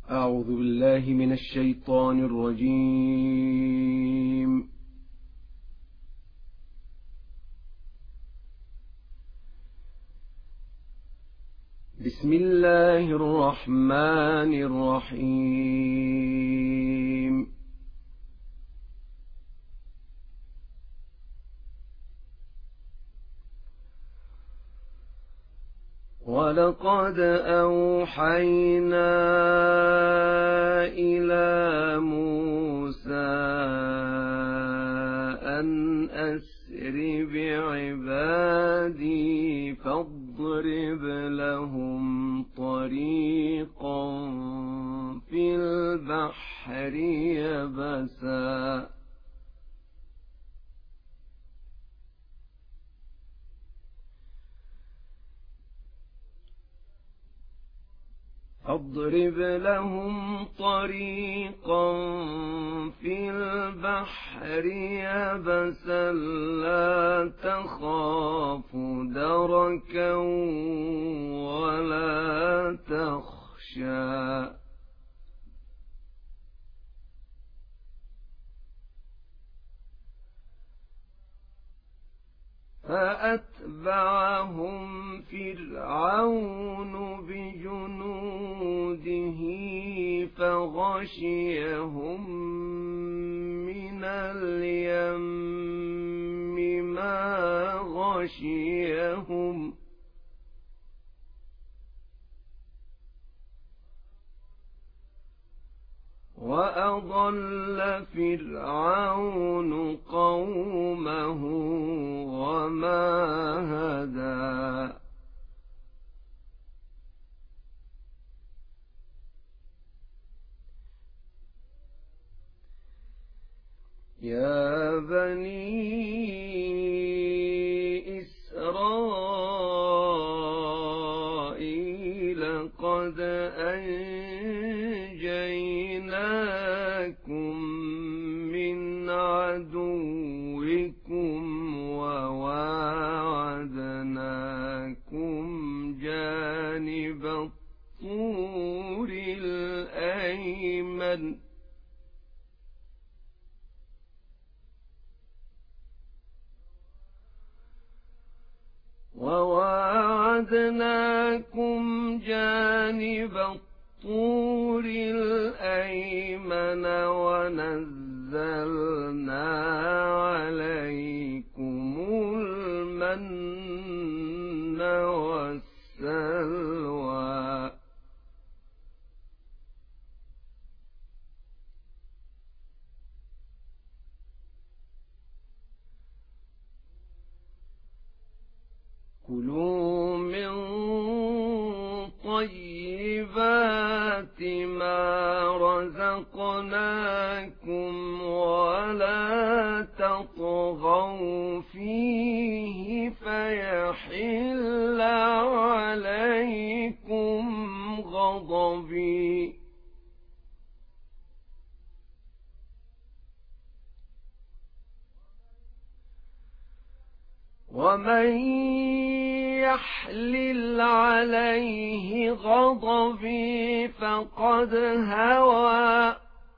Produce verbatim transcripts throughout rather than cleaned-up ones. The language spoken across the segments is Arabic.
أعوذ بالله من الشيطان الرجيم. بسم الله الرحمن الرحيم. ولقد أوحينا إلى موسى أن أسر بعبادي فاضرب لهم طريقا في البحر يبسا فاضرب لهم طريقا في البحر يبسا لا تخاف دركا ولا تخشى فأتبعهم فرعون بجنوده فغشيهم من اليم ما غشيهم وأضل فرعون قومه وما هدى يا بني إسرائيل قد أنجيناكم من عدوكم وواعدناكم جانب الطور الأيمن وواعدناكم جانب الطور الأيمن ونزلنا عليكم المن والسلوى كلوا من طيبات ما رزقناكم ولا تطغوا فيه فيحل عليكم غضبي ومن يحلل عليه غضبي فقد هوى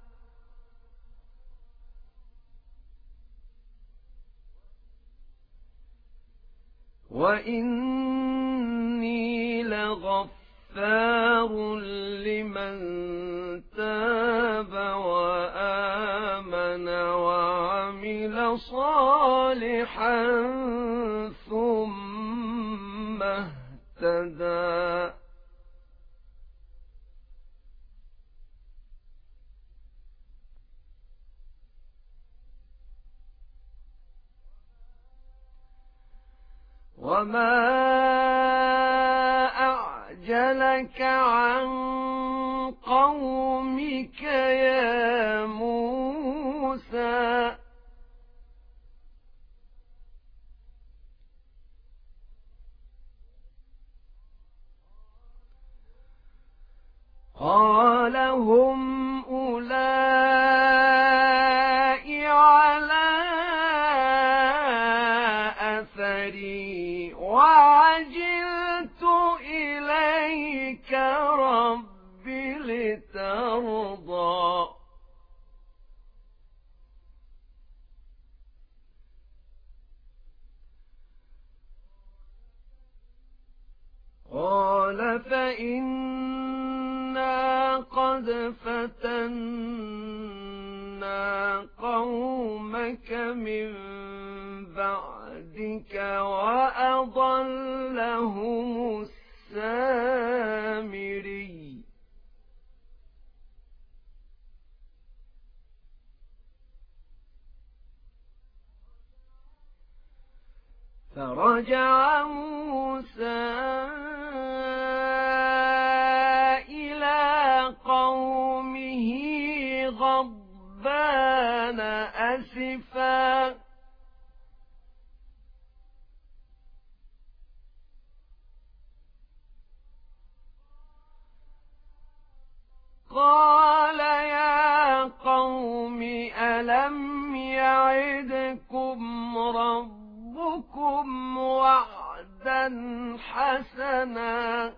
وإني لغفار لمن تاب وآمن وعمل صالحا ثم اهتدى وما أعجلك عن قومك يا موسى قال هم أولئك على أثري وعجلت إليك رب لترضى فإنا قد فتنا قومك من بعدك وأضلهم السامري فرجع موسى إلى قومه غضبان أسفا قال يا قوم ألم يعدكم ربكم وعدا حسنا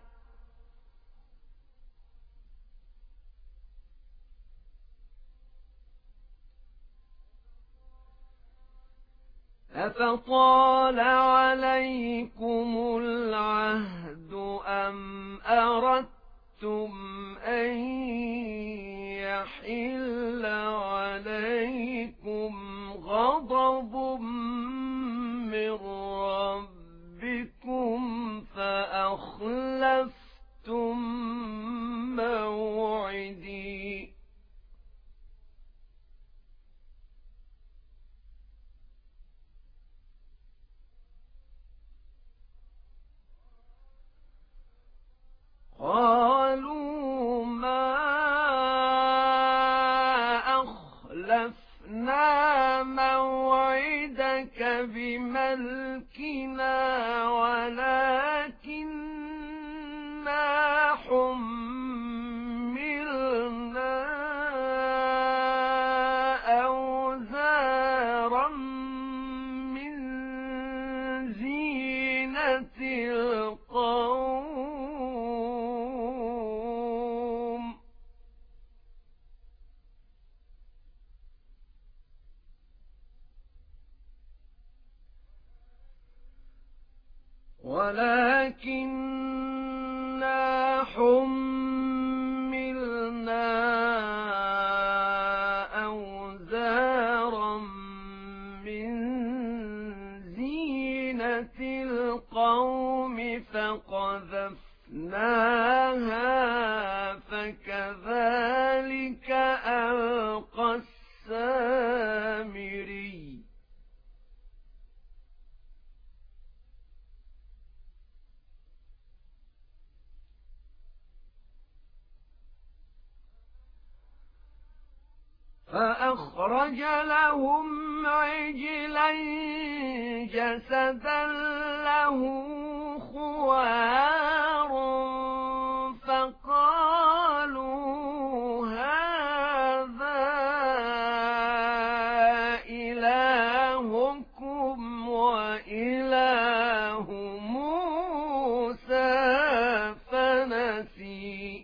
أفطال عليكم العهد أم أردتم أن يحل عليكم غضب من ربكم فأخلفتم موعدي قالوا ما أخلفنا موعدك بملكنا ولكننا حملنا أوزارا من زينة القوم ولكننا حملنا أوزارا من زينة القوم فقذفناها فكذلك ألقى السامري فأخرج لهم عجلا جسدا له خوار فقالوا هذا إلهكم وإله موسى فنسي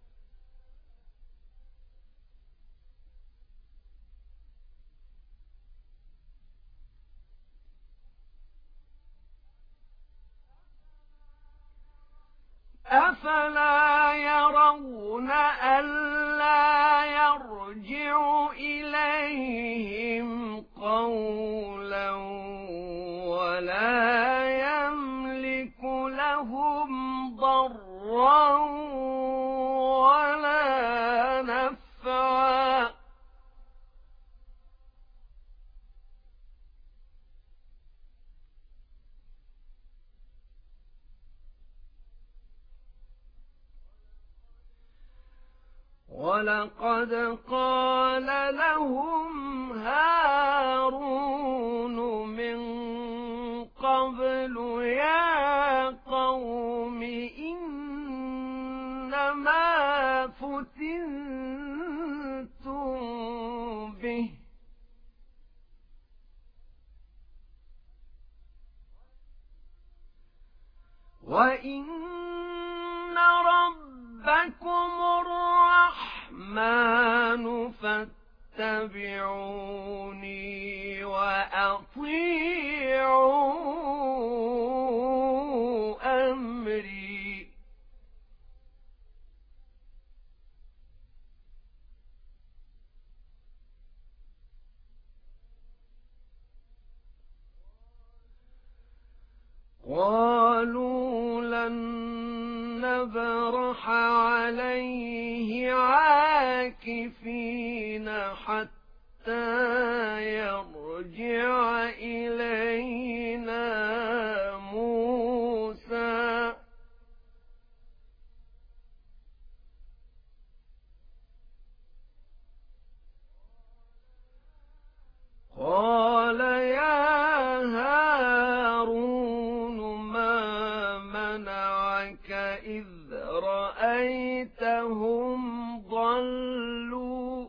أفلا يرون ألا يرجع إليهم قولا ولا يملك لهم ضرا ولا نفعا ولقد قال لهم هارون من قبل يا قوم إنما فتنتم به وإن ربكم الرحمن فاتبعوني وأطيعوا أمري نبرح عليه عاكفين حتى يرجع إلينا موسى. قال يا هارون ما منعك إذ رأيتهم ضلوا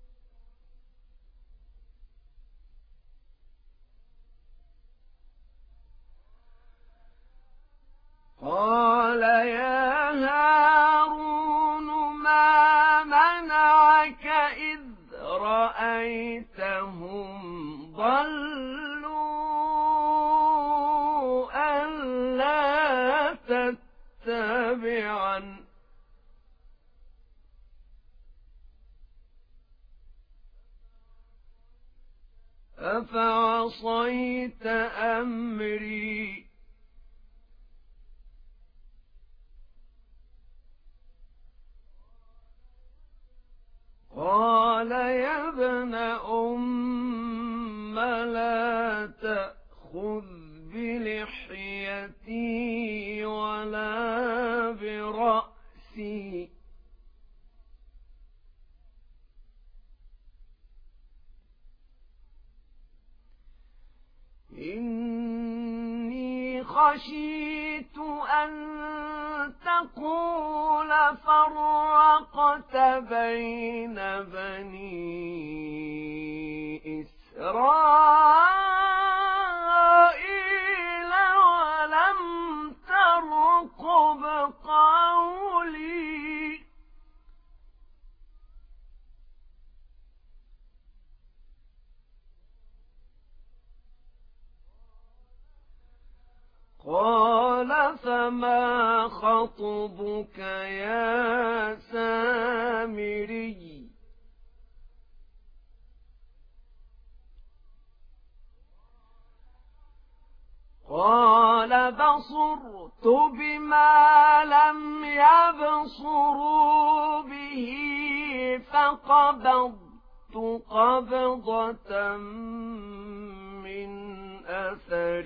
قال يا هارون ما منعك إذ رأيتهم ضلوا ألا تتبعن أفعصيت أمري قال يا ابن أم لا تأخذ بلحيتي ولا برأسي إني خشيت أن تقول فرقت بين بني إسرائيل ولم ترقب قولي قال فما خطبك يا سامري قال بصرت بما لم يبصروا به فقبضت قبضة من أثر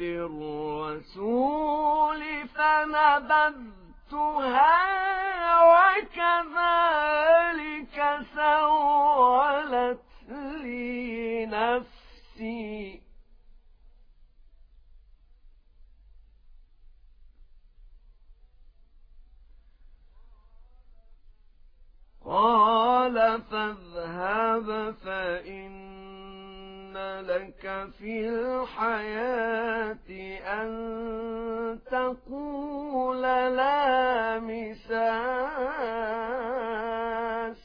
الرسول فنبذتها وكذلك سولت لي نفسي قال فاذهب فإن لك في الحياة أن تقول لا مساس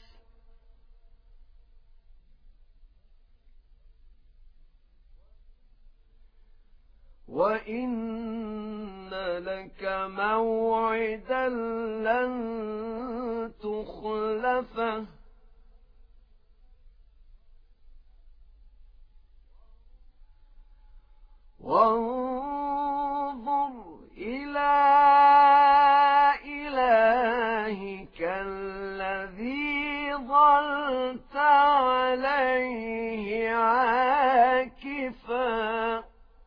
وإن لك موعدا لن تخلفه وانظر إلى إلهك الذي ظلت عليه عاكفا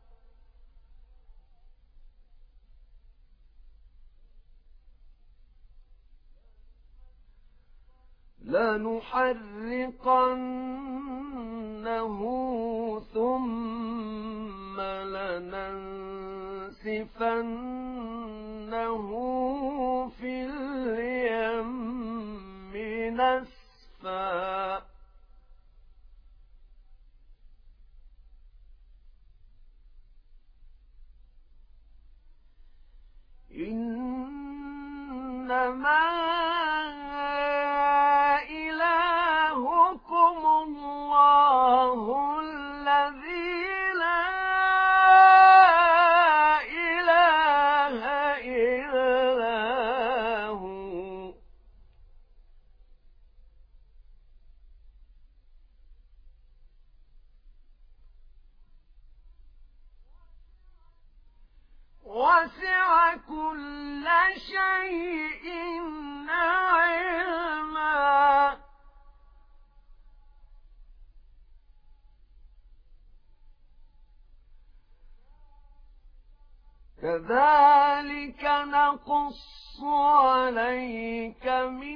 لنحرقنه ثم لننسفنه في اليم نسفا إنما إلهكم الله الذي لا إله إلا هو وسع كل شيء كذلك نقص عليك من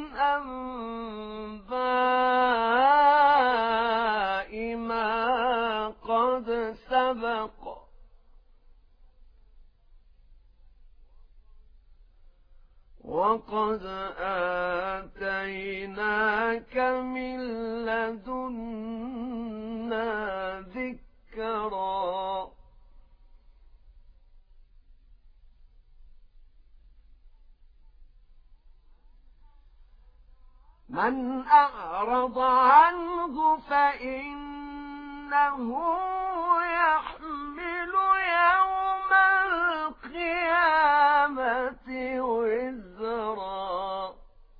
أنباء ما قد سبق وقد آتيناك من لدنا ذكرا من أعرض عنه فإنه يحمل يوم القيامة وزرا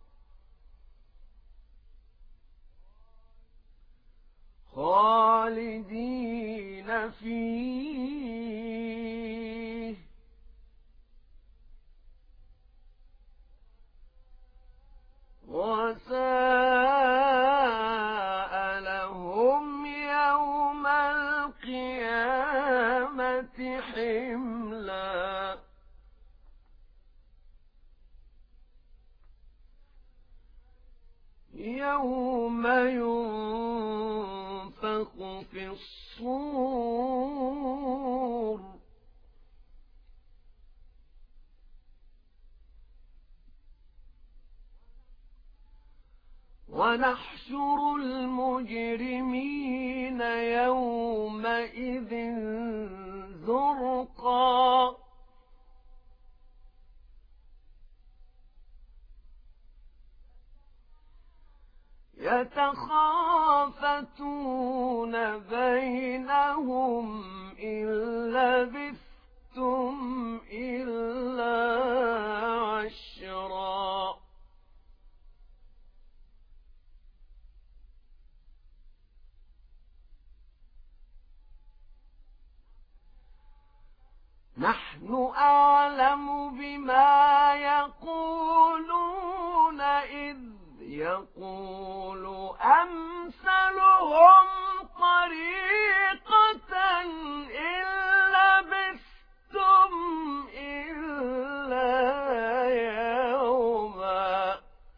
خالدين فيه وساء لهم يوم القيامة حملا يوم ينفخ في الصور ونحشر المجرمين يومئذ زرقا يتخافتون بينهم إن لبثتم إلا عشرا نحن أعلم بما يقولون إذ يقول أمثلهم طريقة إن لبثتم إلا يوما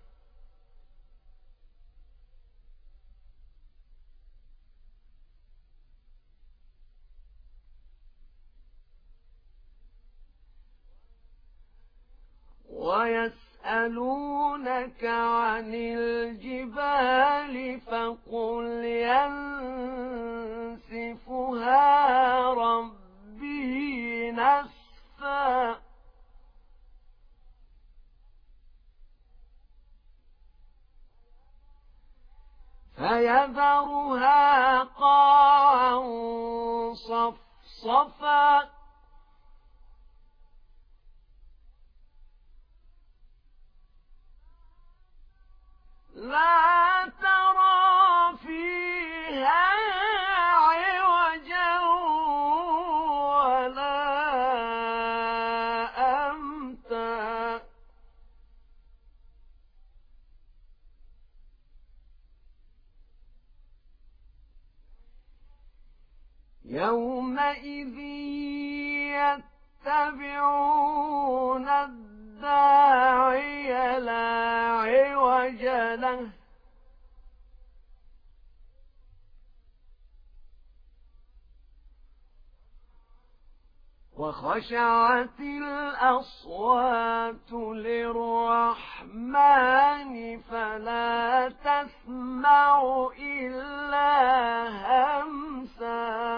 ويسألونك عن الجبال فقل ينسفها ربي نسفا فيذرها قاعا صفصفا لا ترى فيها عوجا ولا أمتا يومئذ يتبعون الداعي لا عوج له وخشعت الأصوات للرحمن فلا تسمع إلا همسا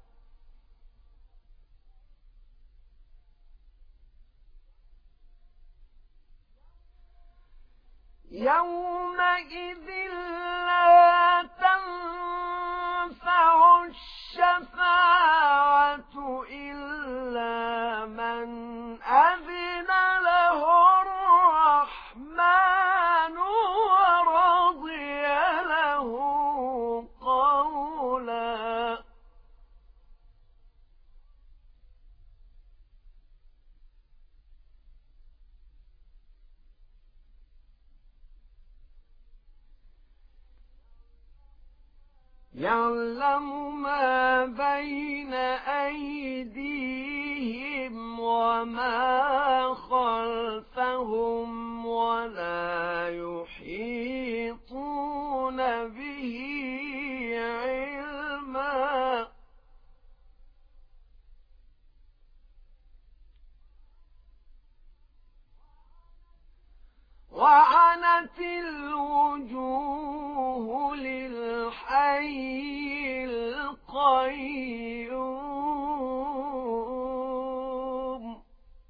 يومئذ لا تنفع الشفاعة إلا من أذن له الرحمن ورضي له قولا يعلم ما بين أيديهم ما خلفهم ولا يحيطون به علما وعنت الوجوه للحي القيوم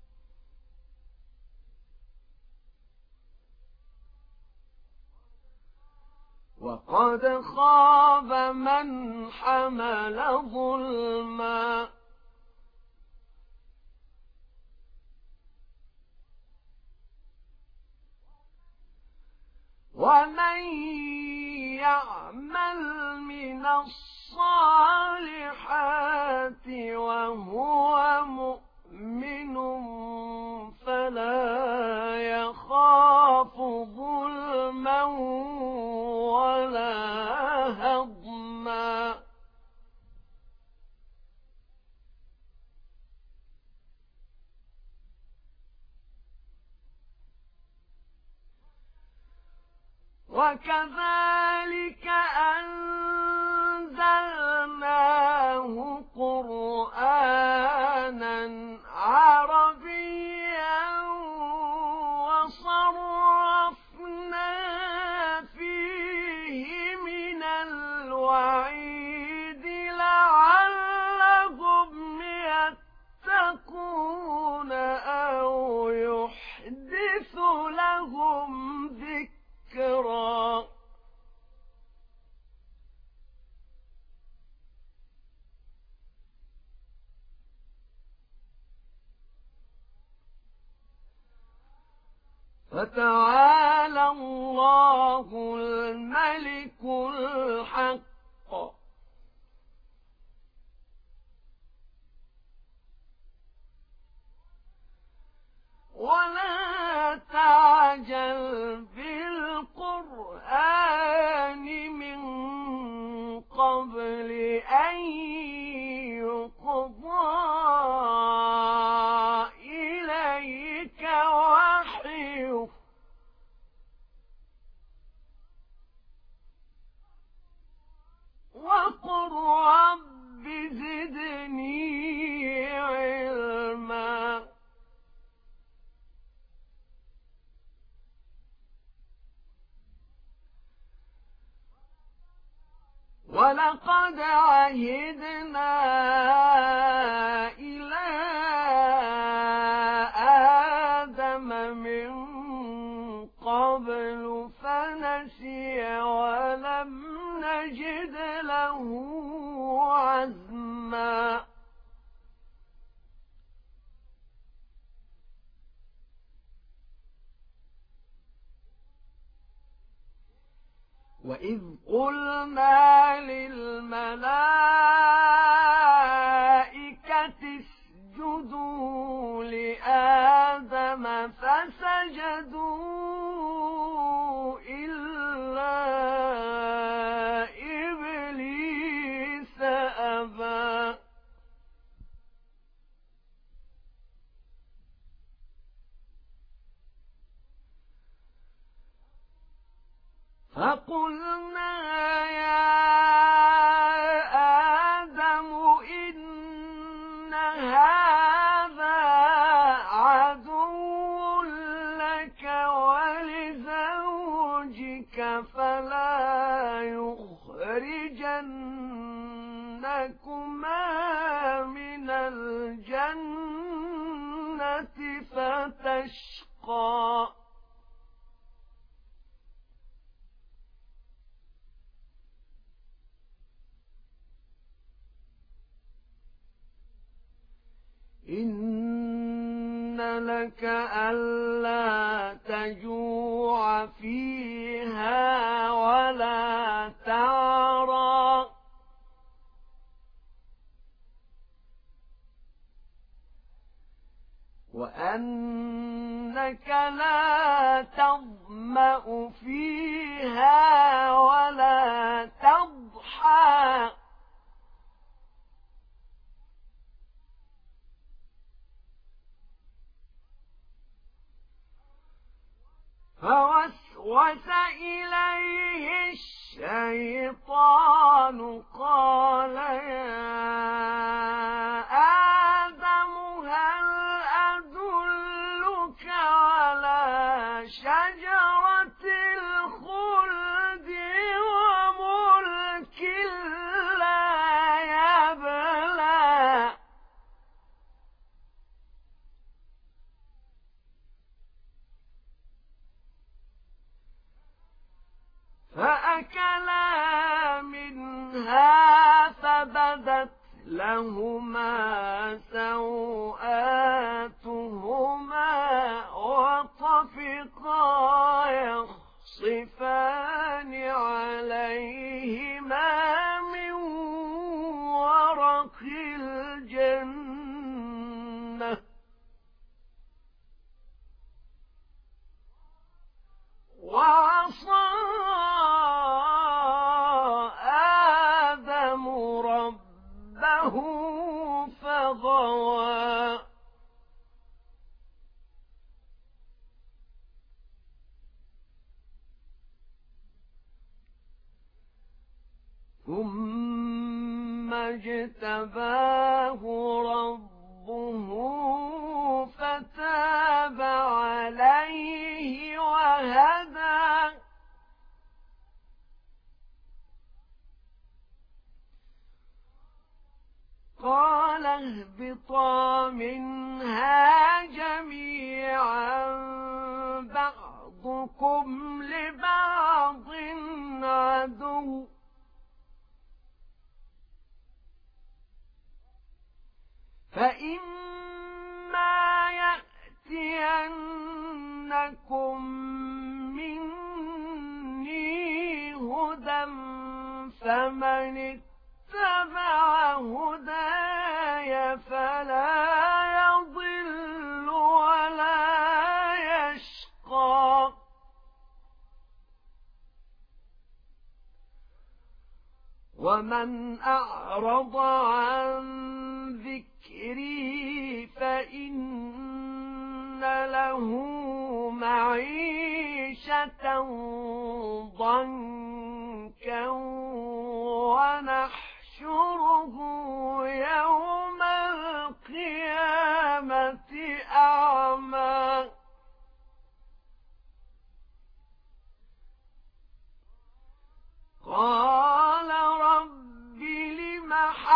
وقد خاب من حمل ظلما ومن يعمل من الصالحات وهو مؤمن فلا يخاف ظلما ولا هضما وكذلك أنزلناه قرآنا عربيا وصرفنا فيه من الوعيد لعلهم يتقون أو يحدث لهم ذكرا فتعالى الله الملك الحق ولا تعجل بالقرآن من قبل أن يقضى إليك وحيه وقل رب زدني علما ولقد عهدنا إلى آدم من قبل فنسي ولم نجد له عزما وإذ قلنا للملائكة اسجدوا لآدم فسجدوا إلا إبليس أبى فقلنا يا آدم إن هذا عدو لك ولزوجك فلا يخرجنكما من الجنة فتشقى إن لك ألا تجوع فيها ولا تعرى وأنك لا تظمأ فيها ولا تضحى فوسوس إليه الشيطان قال يا آدم هل أدلك على شجرة الخلد وملك لا يبلى فأكلا منها فبدت لهما سوآتهما وطفقا يخصفان عليهما من ورق الجنة وعصى آدم ربه فغوى ثم اجتباه ربه فتاب عليه وهدى قال اهبطا منها جميعا بعضكم لبعض عدو فإما يأتينكم مني هدى فمن اتبع هداي فلا يضل ولا يشقى ومن أعرض عن ذكري فإن له معيشة ضنكا ونحشره يوم القيامة أعمى قال رب لم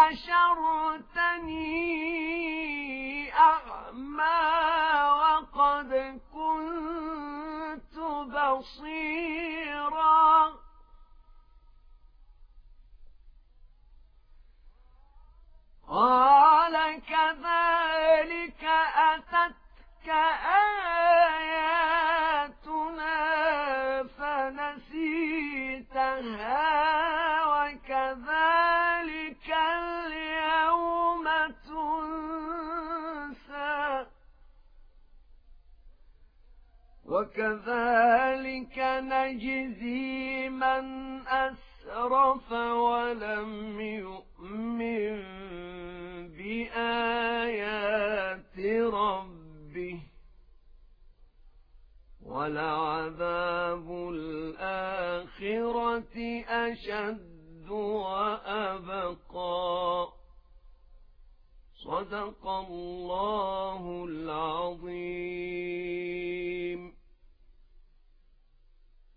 حشرتني أعمى وقد كنت بصيرا قال كذلك أتتك آياتنا فنسيتها وكذلك اليوم تنسى وكذلك نجزي من أسرف ولم يؤمن بآيات ربه ولعذاب الآخرة أشد وأبقى صدق الله العظيم.